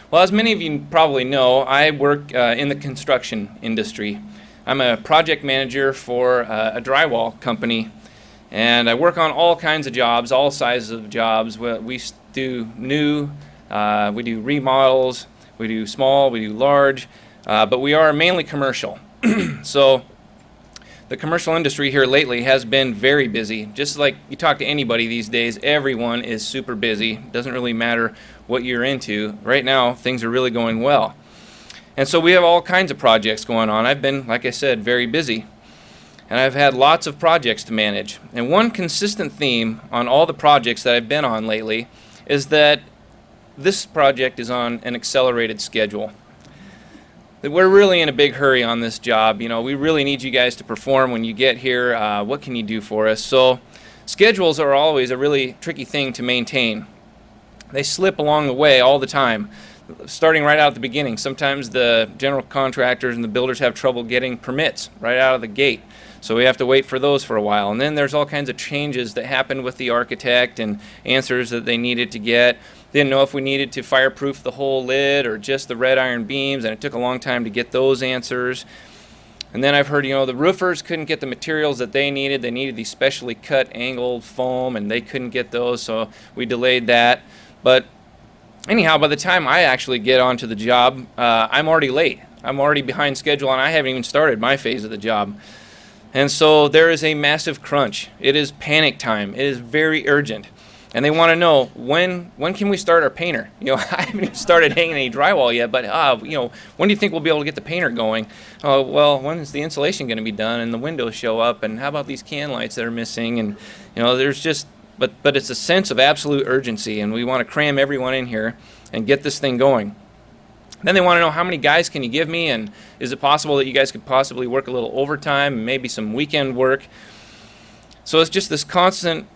Well, as many of you probably know, I work in the construction industry. I'm a project manager for a drywall company, and I work on all kinds of jobs, all sizes of jobs. We do new, we do remodels, we do small, we do large, but we are mainly commercial. So the commercial industry here lately has been very busy. Just like you talk to anybody these days, everyone is super busy. Doesn't really matter what you're into. Right now, things are really going well. And so we have all kinds of projects going on. I've been, like I said, very busy. And I've had lots of projects to manage. And one consistent theme on all the projects that I've been on lately is that this project is on an accelerated schedule. That we're really in a big hurry on this job. You know, we really need you guys to perform when you get here. What can you do for us? So schedules are always a really tricky thing to maintain. They slip along the way all the time, starting right out at the beginning. Sometimes the general contractors and the builders have trouble getting permits right out of the gate. So we have to wait for those for a while. And then there's all kinds of changes that happen with the architect and answers that they needed to get. Didn't know if we needed to fireproof the whole lid or just the red iron beams, and it took a long time to get those answers. And then I've heard, the roofers couldn't get the materials that they needed. They needed these specially cut angled foam, and they couldn't get those, so we delayed that. But anyhow, by the time I actually get onto the job, I'm already late. I'm already behind schedule, and I haven't even started my phase of the job. And so there is a massive crunch. It is panic time. It is very urgent. And they want to know, when can we start our painter? I haven't even started hanging any drywall yet, but when do you think we'll be able to get the painter going? Oh, well, when is the insulation going to be done and the windows show up, and how about these can lights that are missing? And there's just but it's a sense of absolute urgency, and we want to cram everyone in here and get this thing going. Then they want to know, how many guys can you give me, and is it possible that you guys could possibly work a little overtime and maybe some weekend work? So it's just this constant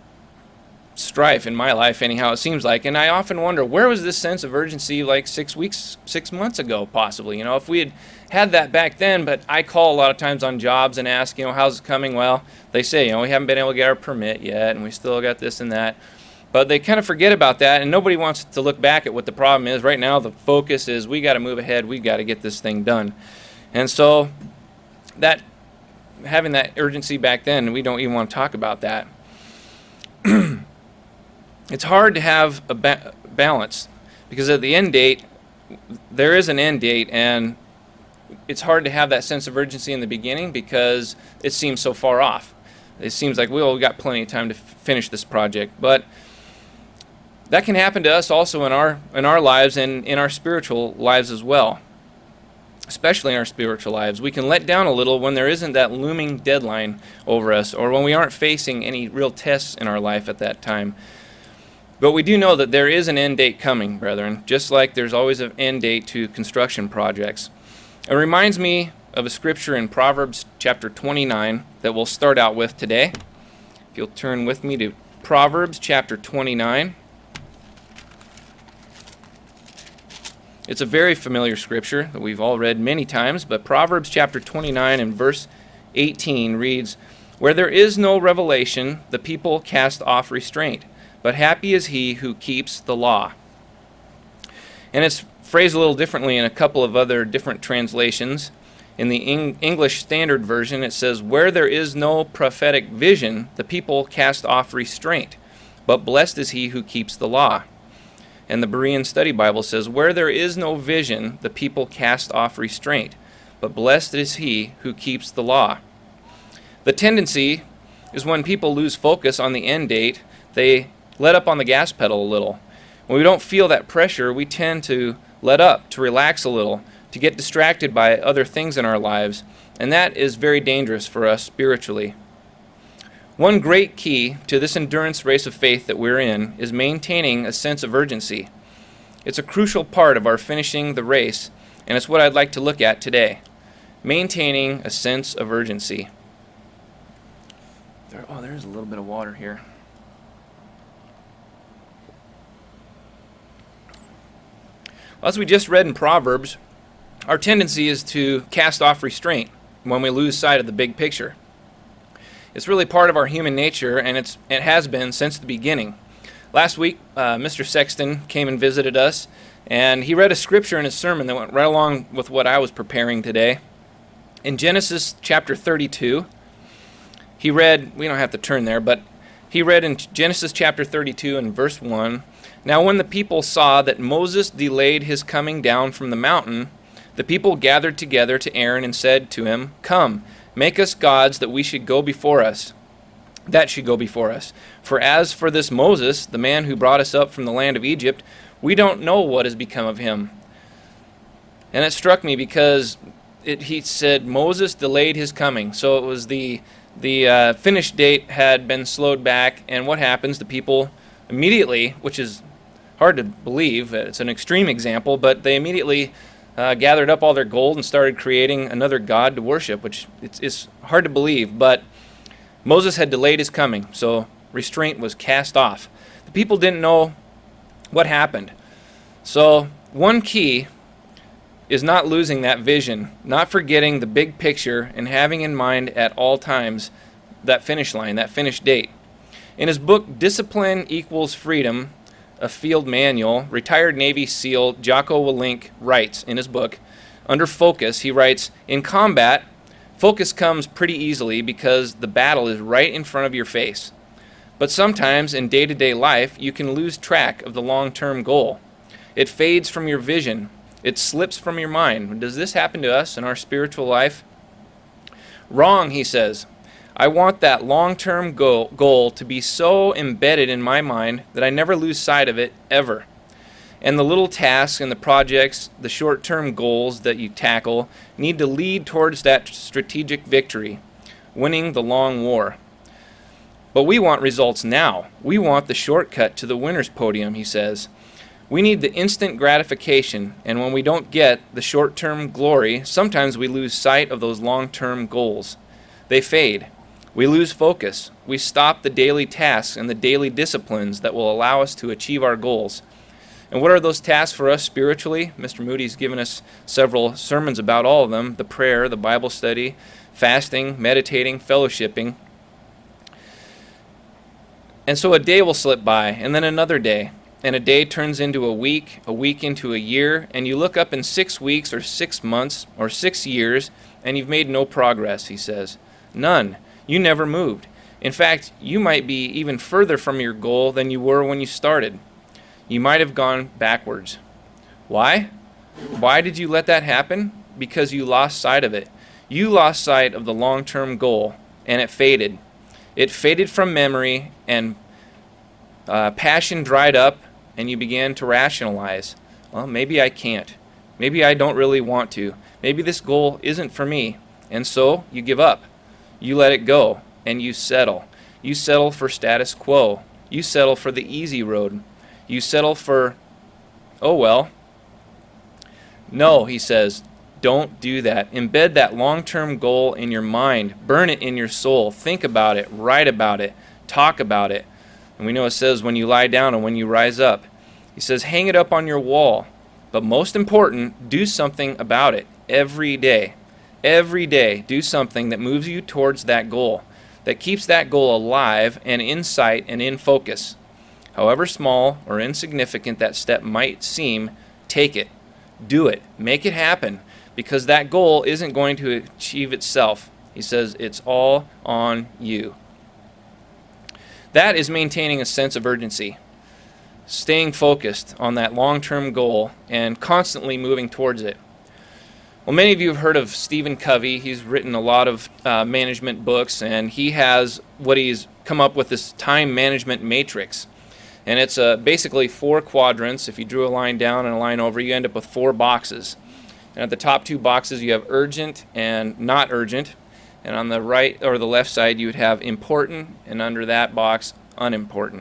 strife in my life, anyhow, it seems like. And I often wonder, where was this sense of urgency like 6 months ago, possibly? If we had that back then. But I call a lot of times on jobs and ask, how's it coming? Well, they say, we haven't been able to get our permit yet, and we still got this and that. But they kind of forget about that, and nobody wants to look back at what the problem is. Right now, the focus is, we got to move ahead. We got to get this thing done. And so that having that urgency back then, we don't even want to talk about that. It's hard to have a balance, because at the end date, there is an end date, and it's hard to have that sense of urgency in the beginning because it seems so far off. It seems like, we got plenty of time to finish this project. But that can happen to us also in our lives and in our spiritual lives as well. Especially in our spiritual lives. We can let down a little when there isn't that looming deadline over us, or when we aren't facing any real tests in our life at that time. But we do know that there is an end date coming, brethren, just like there's always an end date to construction projects. It reminds me of a scripture in Proverbs chapter 29 that we'll start out with today. If you'll turn with me to Proverbs chapter 29. It's a very familiar scripture that we've all read many times, but Proverbs chapter 29 and verse 18 reads, "Where there is no revelation, the people cast off restraint, but happy is he who keeps the law." And it's phrased a little differently in a couple of other different translations. In the English Standard Version, it says, "Where there is no prophetic vision, the people cast off restraint, but blessed is he who keeps the law." And the Berean Study Bible says, "Where there is no vision, the people cast off restraint, but blessed is he who keeps the law." The tendency is, when people lose focus on the end date, they let up on the gas pedal a little. When we don't feel that pressure, we tend to let up, to relax a little, to get distracted by other things in our lives, and that is very dangerous for us spiritually. One great key to this endurance race of faith that we're in is maintaining a sense of urgency. It's a crucial part of our finishing the race, and it's what I'd like to look at today. Maintaining a sense of urgency. There's a little bit of water here. As we just read in Proverbs, our tendency is to cast off restraint when we lose sight of the big picture. It's really part of our human nature, and it has been since the beginning. Last week, Mr. Sexton came and visited us, and he read a scripture in his sermon that went right along with what I was preparing today. In Genesis chapter 32, he read, we don't have to turn there, but he read in Genesis chapter 32 and verse 1, "Now when the people saw that Moses delayed his coming down from the mountain, the people gathered together to Aaron and said to him, 'Come, make us gods that should go before us. For as for this Moses, the man who brought us up from the land of Egypt, we don't know what has become of him.'" And it struck me because he said Moses delayed his coming. So it was the finish date had been slowed back, and what happens? The people immediately, which is hard to believe, it's an extreme example, but they immediately gathered up all their gold and started creating another god to worship, which it's hard to believe, but Moses had delayed his coming, so restraint was cast off. The people didn't know what happened. So one key is not losing that vision, not forgetting the big picture, and having in mind at all times that finish line, that finish date. In his book, Discipline Equals Freedom, a Field Manual, retired Navy SEAL Jocko Willink writes in his book, under focus, he writes, "In combat, focus comes pretty easily because the battle is right in front of your face. But sometimes in day-to-day life, you can lose track of the long-term goal. It fades from your vision. It slips from your mind." Does this happen to us in our spiritual life? Wrong, he says. "I want that long-term goal to be so embedded in my mind that I never lose sight of it, ever. And the little tasks and the projects, the short-term goals that you tackle, need to lead towards that strategic victory, winning the long war. But we want results now. We want the shortcut to the winner's podium," he says. "We need the instant gratification, and when we don't get the short-term glory, sometimes we lose sight of those long-term goals. They fade. We lose focus. We stop the daily tasks and the daily disciplines that will allow us to achieve our goals. And what are those tasks for us spiritually? Mr. Moody's given us several sermons about all of them: the prayer, the Bible study, fasting, meditating, fellowshipping. And so a day will slip by, and then another day. And a day turns into a week into a year, and you look up in 6 weeks or 6 months or 6 years, and you've made no progress," he says. "None. You never moved. In fact, you might be even further from your goal than you were when you started. You might have gone backwards. Why? Why did you let that happen? Because you lost sight of it. You lost sight of the long-term goal, and it faded. It faded from memory, and passion dried up, and you began to rationalize. Well, maybe I can't. Maybe I don't really want to. Maybe this goal isn't for me. And so you give up. You let it go, and you settle. You settle for status quo. You settle for the easy road. You settle for, oh well. No, he says, don't do that. Embed that long-term goal in your mind. Burn it in your soul. Think about it. Write about it. Talk about it. And we know it says when you lie down and when you rise up. He says hang it up on your wall. But most important, do something about it every day. Every day, do something that moves you towards that goal, that keeps that goal alive and in sight and in focus. However small or insignificant that step might seem, take it. Do it. Make it happen, because that goal isn't going to achieve itself. He says it's all on you. That is maintaining a sense of urgency, staying focused on that long-term goal and constantly moving towards it. Well, many of you have heard of Stephen Covey. He's written a lot of management books, and he has what he's come up with, this time management matrix. And it's basically 4 quadrants. If you drew a line down and a line over, you end up with 4 boxes. And at the top 2 boxes, you have urgent and not urgent. And on the right or the left side, you would have important, and under that box, unimportant.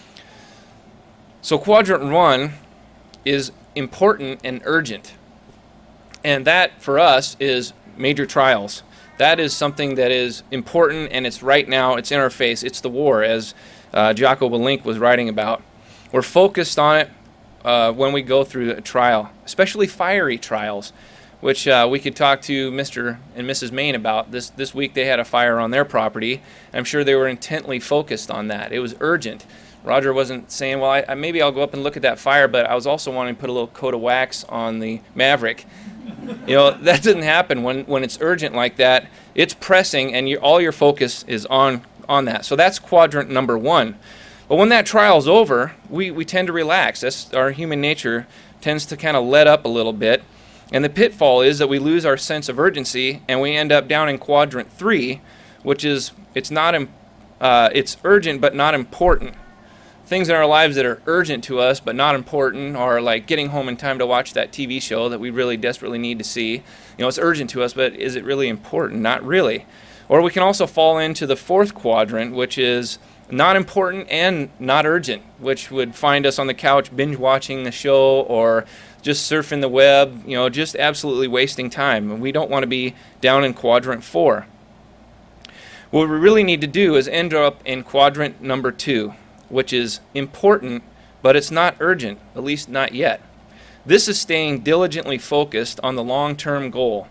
So quadrant 1 is important and urgent. And that, for us, is major trials. That is something that is important, and it's right now, it's in our face. It's the war, as Jocko Willink was writing about. We're focused on it when we go through a trial, especially fiery trials, which we could talk to Mr. and Mrs. Main about. This week they had a fire on their property. I'm sure they were intently focused on that. It was urgent. Roger wasn't saying, well, maybe I'll go up and look at that fire, but I was also wanting to put a little coat of wax on the Maverick. That doesn't happen when it's urgent like that. It's pressing, and all your focus is on that. So that's quadrant number 1. But when that trial's over, we tend to relax. That's our human nature tends to kind of let up a little bit. And the pitfall is that we lose our sense of urgency, and we end up down in quadrant 3, which is it's urgent but not important. Things in our lives that are urgent to us but not important are like getting home in time to watch that TV show that we really desperately need to see. It's urgent to us, but is it really important? Not really. Or we can also fall into the 4th quadrant, which is not important and not urgent, which would find us on the couch binge watching the show or just surfing the web, just absolutely wasting time. And we don't want to be down in quadrant 4. What we really need to do is end up in quadrant number 2, which is important, but it's not urgent, at least not yet. This is staying diligently focused on the long-term goal.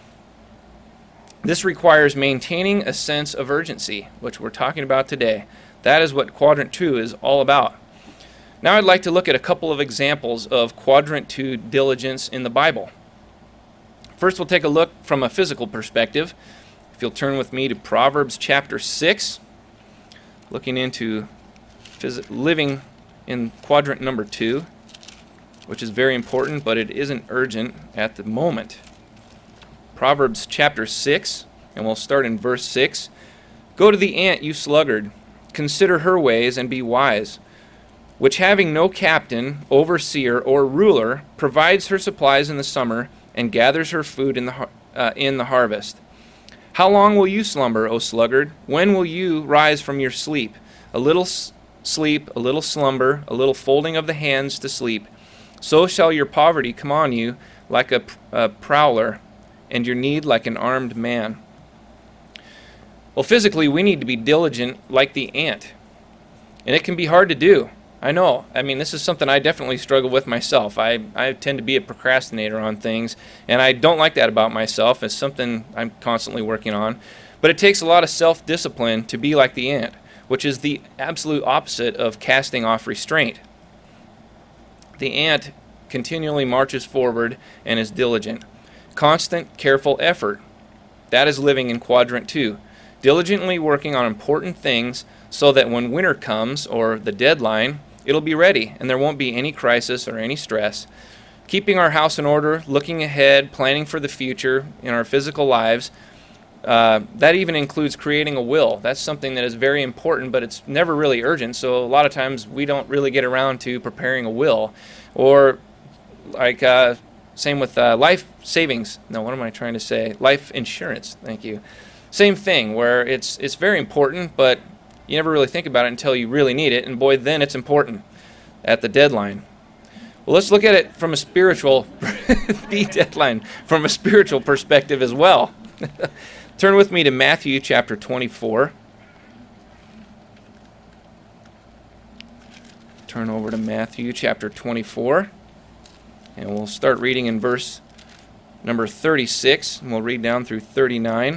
This requires maintaining a sense of urgency, which we're talking about today. That is what quadrant 2 is all about. Now I'd like to look at a couple of examples of quadrant 2 diligence in the Bible. First, we'll take a look from a physical perspective. If you'll turn with me to Proverbs chapter 6, looking into living in quadrant number 2, which is very important, but it isn't urgent at the moment. Proverbs chapter 6, and we'll start in verse 6. Go to the ant, you sluggard, consider her ways and be wise, which having no captain, overseer, or ruler, provides her supplies in the summer and gathers her food in the harvest. How long will you slumber, O sluggard? When will you rise from your sleep? A little sleep, a little slumber, a little folding of the hands to sleep. So shall your poverty come on you like a prowler, and your need like an armed man. Well, physically, we need to be diligent like the ant. And it can be hard to do. I know. This is something I definitely struggle with myself. I tend to be a procrastinator on things, and I don't like that about myself. It's something I'm constantly working on. But it takes a lot of self-discipline to be like the ant, which is the absolute opposite of casting off restraint. The ant continually marches forward and is diligent. Constant, careful effort. That is living in quadrant 2. Diligently working on important things so that when winter comes, or the deadline, it'll be ready and there won't be any crisis or any stress. Keeping our house in order, looking ahead, planning for the future in our physical lives. That even includes creating a will. That's something that is very important, but it's never really urgent. So a lot of times we don't really get around to preparing a will. Or like same with life savings. No, what am I trying to say? Life insurance. Thank you. Same thing, where it's very important, but you never really think about it until you really need it. And boy, then it's important at the deadline. Well, let's look at it from a spiritual the deadline from a spiritual perspective as well. Turn with me to Matthew chapter 24. Turn over to Matthew chapter 24. And we'll start reading in verse number 36. And we'll read down through 39.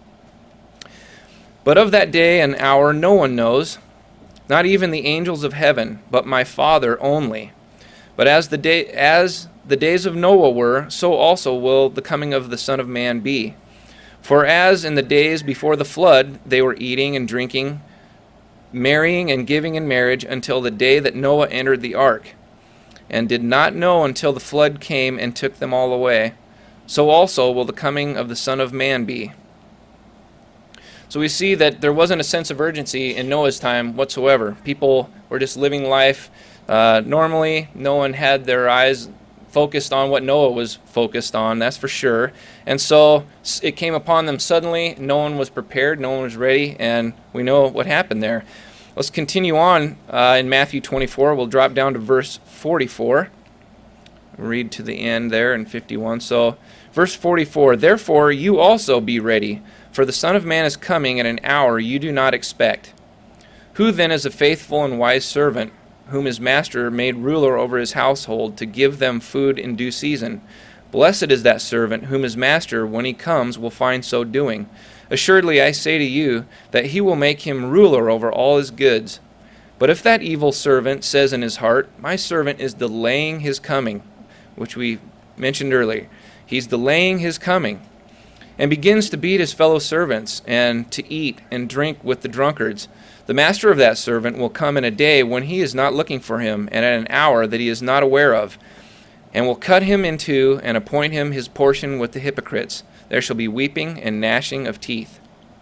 But of that day and hour no one knows, not even the angels of heaven, but my Father only. But as the days of Noah were, so also will the coming of the Son of Man be. For as in the days before the flood they were eating and drinking, marrying and giving in marriage until the day that Noah entered the ark, and did not know until the flood came and took them all away, so also will the coming of the Son of Man be. So we see that there wasn't a sense of urgency in Noah's time whatsoever. People were just living life normally. No one had their eyes focused on what Noah was focused on, that's for sure. And so it came upon them suddenly. No one was prepared. No one was ready. And we know what happened there. Let's continue on in Matthew 24. We'll drop down to verse 44. Read to the end there in 51. So verse 44, therefore you also be ready, for the Son of Man is coming at an hour you do not expect. Who then is a faithful and wise servant, whom his master made ruler over his household, to give them food in due season? Blessed is that servant, whom his master, when he comes, will find so doing. Assuredly I say to you, that he will make him ruler over all his goods. But if that evil servant says in his heart, my servant is delaying his coming, which we mentioned earlier, he's delaying his coming, and begins to beat his fellow servants and to eat and drink with the drunkards, the master of that servant will come in a day when he is not looking for him, and at an hour that he is not aware of, and will cut him in two and appoint him his portion with the hypocrites. There shall be weeping and gnashing of teeth.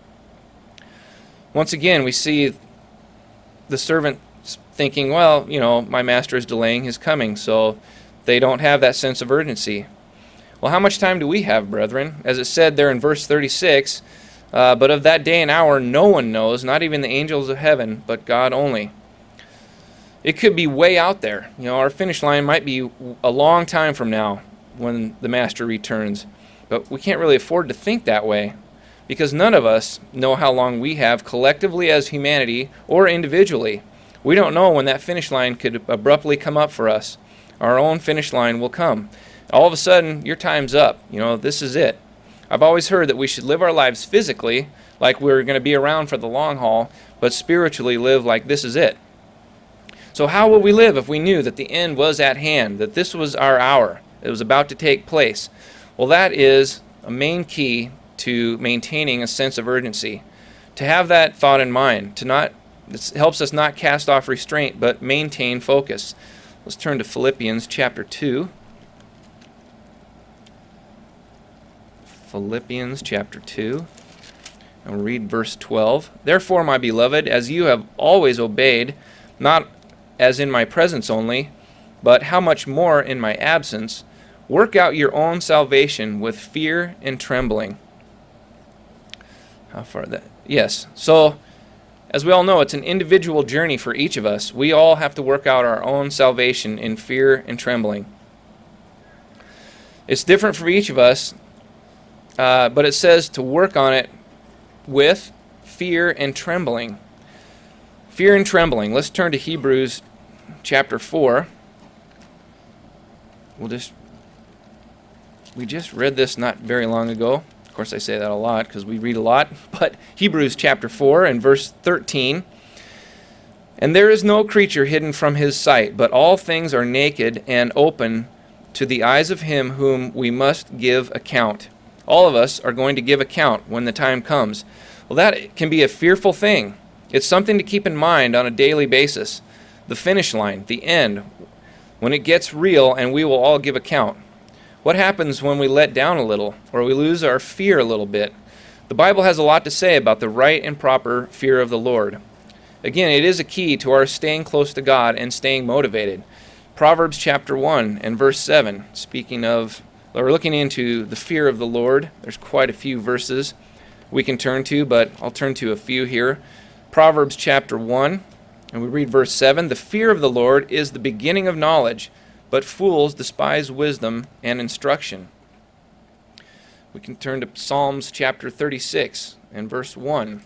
Once again, we see the servant thinking, well, my master is delaying his coming, so they don't have that sense of urgency. Well, how much time do we have, brethren? As it said there in verse 36, but of that day and hour no one knows, not even the angels of heaven, but God only. It could be way out there. Our finish line might be a long time from now when the master returns. But we can't really afford to think that way, because none of us know how long we have collectively as humanity or individually. We don't know when that finish line could abruptly come up for us. Our own finish line will come. All of a sudden, your time's up. This is it. I've always heard that we should live our lives physically like we're going to be around for the long haul, but spiritually live like this is it. So how would we live if we knew that the end was at hand, that this was our hour, it was about to take place? Well, that is a main key to maintaining a sense of urgency. To have that thought in mind, this helps us not cast off restraint, but maintain focus. Let's turn to Philippians chapter 2. Philippians chapter 2. And we'll read verse 12. Therefore, my beloved, as you have always obeyed, not as in my presence only, but how much more in my absence, work out your own salvation with fear and trembling. How far that? Yes. So, as we all know, it's an individual journey for each of us. We all have to work out our own salvation in fear and trembling. It's different for each of us, but it says to work on it with fear and trembling. Fear and trembling. Let's turn to Hebrews chapter 4. We just read this not very long ago. Of course, I say that a lot because we read a lot. But Hebrews chapter 4 and verse 13. And there is no creature hidden from his sight, but all things are naked and open to the eyes of him whom we must give account. All of us are going to give account when the time comes. Well, that can be a fearful thing. It's something to keep in mind on a daily basis. The finish line, the end, when it gets real and we will all give account. What happens when we let down a little or we lose our fear a little bit? The Bible has a lot to say about the right and proper fear of the Lord. Again, it is a key to our staying close to God and staying motivated. Proverbs chapter 1 and verse 7, we're looking into the fear of the Lord. There's quite a few verses we can turn to, but I'll turn to a few here. Proverbs chapter 1, and we read verse 7, the fear of the Lord is the beginning of knowledge, but fools despise wisdom and instruction. We can turn to Psalms chapter 36 and verse 1.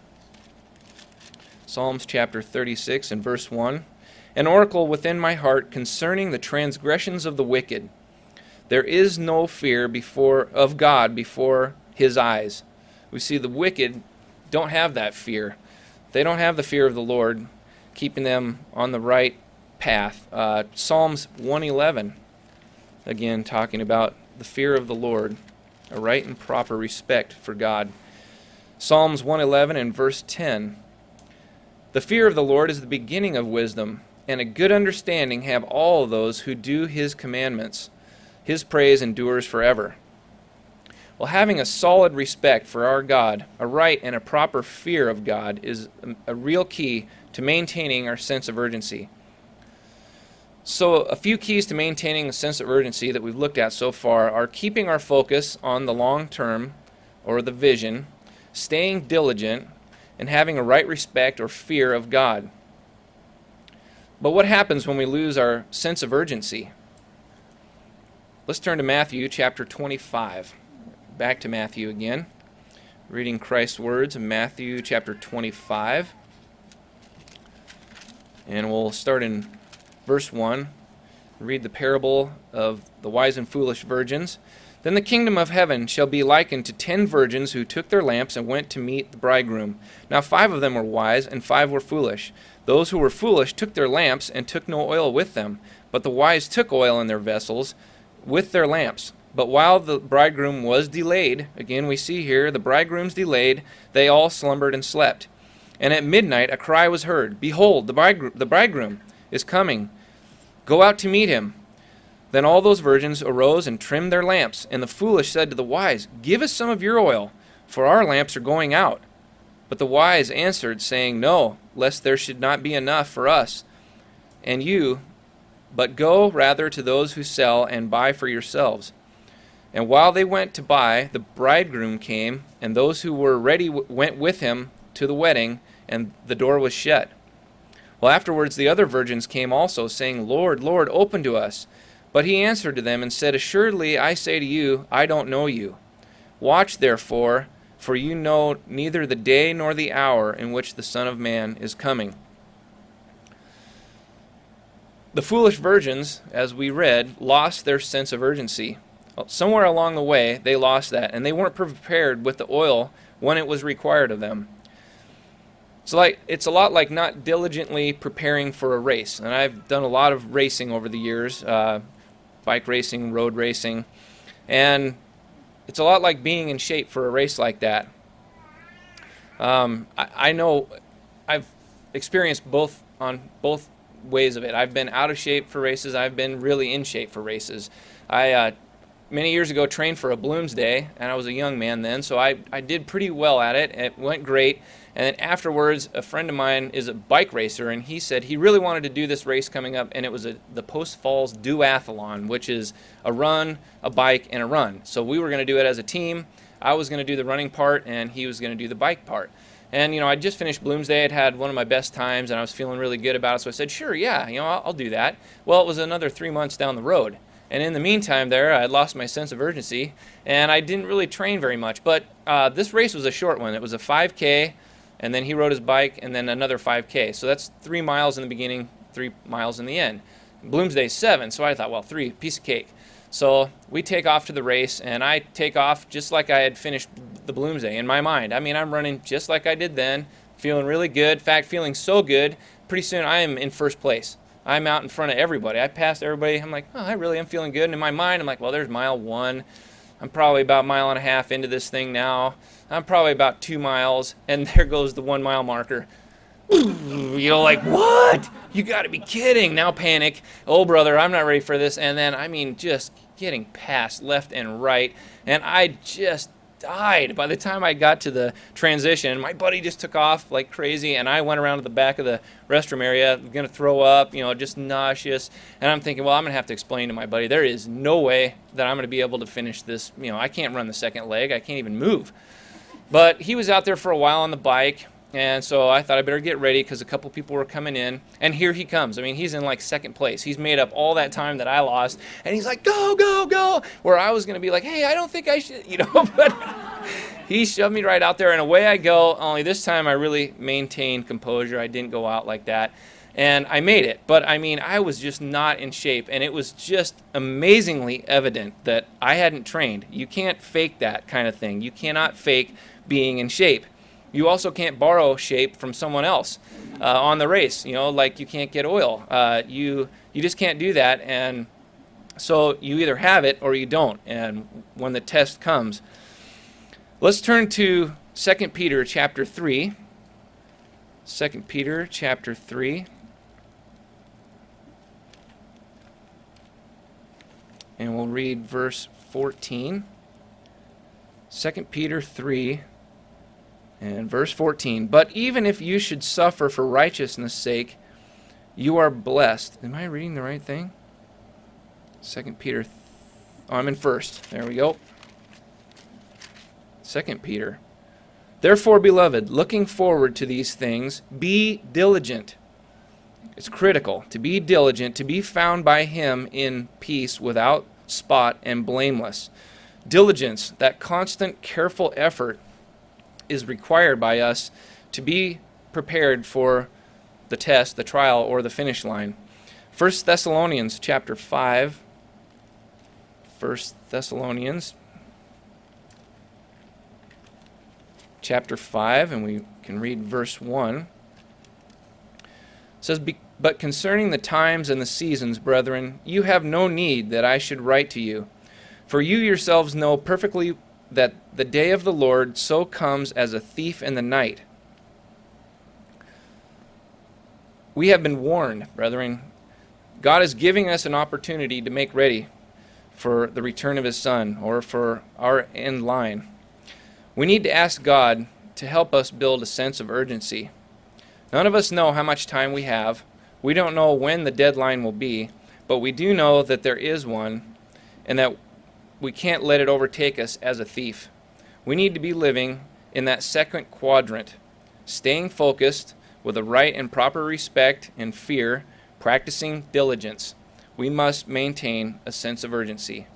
Psalms chapter 36 and verse 1. An oracle within my heart concerning the transgressions of the wicked. There is no fear of God before his eyes. We see the wicked don't have that fear. They don't have the fear of the Lord, keeping them on the right path. Psalms 111, again talking about the fear of the Lord, a right and proper respect for God. Psalms 111 and verse 10. The fear of the Lord is the beginning of wisdom, and a good understanding have all those who do his commandments. His praise endures forever. Well, having a solid respect for our God, a right and a proper fear of God, is a real key to maintaining our sense of urgency. So a few keys to maintaining a sense of urgency that we've looked at so far are keeping our focus on the long term or the vision, staying diligent, and having a right respect or fear of God. But what happens when we lose our sense of urgency? Let's turn to Matthew chapter 25. Back to Matthew again. Reading Christ's words in Matthew chapter 25. And we'll start in verse 1. Read the parable of the wise and foolish virgins. Then the kingdom of heaven shall be likened to 10 virgins who took their lamps and went to meet the bridegroom. Now 5 of them were wise, and 5 were foolish. Those who were foolish took their lamps and took no oil with them, but the wise took oil in their vessels with their lamps. But while the bridegroom was delayed," again we see here the bridegroom's delayed, "they all slumbered and slept. And at midnight a cry was heard, Behold, the bridegroom is coming. Go out to meet him. Then all those virgins arose and trimmed their lamps. And the foolish said to the wise, Give us some of your oil, for our lamps are going out. But the wise answered, saying, No, lest there should not be enough for us and you, but go rather to those who sell and buy for yourselves. And while they went to buy, the bridegroom came, and those who were ready went with him to the wedding, and the door was shut. Well, afterwards the other virgins came also, saying, Lord, Lord, open to us. But he answered to them and said, Assuredly I say to you, I don't know you. Watch therefore, for you know neither the day nor the hour in which the Son of Man is coming. The foolish virgins, as we read, lost their sense of urgency. Somewhere along the way, they lost that, and they weren't prepared with the oil when it was required of them. It's a lot like not diligently preparing for a race. And I've done a lot of racing over the years, bike racing, road racing, and it's a lot like being in shape for a race like that. I know I've experienced both ways of it. I've been out of shape for races. I've been really in shape for races. I many years ago trained for a Bloomsday, and I was a young man then, so I did pretty well at it. It went great. And then afterwards, a friend of mine is a bike racer, and he said he really wanted to do this race coming up, and it was the Post Falls Duathlon, which is a run, a bike, and a run. So we were going to do it as a team. I was going to do the running part, and he was going to do the bike part. And, I just finished Bloomsday. I'd had one of my best times, and I was feeling really good about it. So I said, sure, yeah, I'll do that. Well, it was another 3 months down the road. And in the meantime there, I had lost my sense of urgency, and I didn't really train very much. But this race was a short one. It was a 5K, and then he rode his bike, and then another 5K. So that's 3 miles in the beginning, 3 miles in the end. Bloomsday's 7, so I thought, well, 3, piece of cake. So we take off to the race, and I take off just like I had finished the Bloomsday in my mind. I mean, I'm running just like I did then, feeling really good. In fact, feeling so good, pretty soon I am in first place. I'm out in front of everybody. I passed everybody. I'm like, oh, I really am feeling good. And in my mind, I'm like, well, there's mile 1. I'm probably about a mile and a half into this thing now. I'm probably about 2 miles, and there goes the 1 mile marker. Like, what? You got to be kidding. Now panic. Oh, brother, I'm not ready for this. And then, just getting past left and right, and I just died by the time I got to the transition. My buddy just took off like crazy, and I went around to the back of the restroom area, going to throw up, just nauseous. And I'm thinking, well, I'm going to have to explain to my buddy, there is no way that I'm going to be able to finish this. I can't run the second leg. I can't even move. But he was out there for a while on the bike, and so I thought I better get ready because a couple people were coming in, and here he comes. He's in like second place. He's made up all that time that I lost, and he's like, go, go, go, where I was going to be like, hey, I don't think I should, but he shoved me right out there, and away I go, only this time I really maintained composure. I didn't go out like that, and I made it. But, I was just not in shape, and it was just amazingly evident that I hadn't trained. You can't fake that kind of thing. You cannot fake being in shape. You also can't borrow shape from someone else on the race, like you can't get oil. You just can't do that, and so you either have it or you don't, and when the test comes. Let's turn to 2 Peter chapter 3. 2 Peter chapter 3. And we'll read verse 14. 2 Peter 3. And verse 14, but even if you should suffer for righteousness' sake, you are blessed. Am I reading the right thing? 2 Peter, I'm in first. There we go. 2 Peter. Therefore, beloved, looking forward to these things, be diligent. It's critical to be diligent, to be found by him in peace, without spot and blameless. Diligence, that constant, careful effort, is required by us to be prepared for the test, the trial, or the finish line. 1 Thessalonians chapter 5, 1 Thessalonians chapter 5, and we can read verse 1. It says, "But concerning the times and the seasons, brethren, you have no need that I should write to you. For you yourselves know perfectly that the day of the Lord so comes as a thief in the night." We have been warned, brethren. God is giving us an opportunity to make ready for the return of His Son, or for our end line. We need to ask God to help us build a sense of urgency. None of us know how much time we have. We don't know when the deadline will be, but we do know that there is one, and that we can't let it overtake us as a thief. We need to be living in that second quadrant, staying focused with a right and proper respect and fear, practicing diligence. We must maintain a sense of urgency.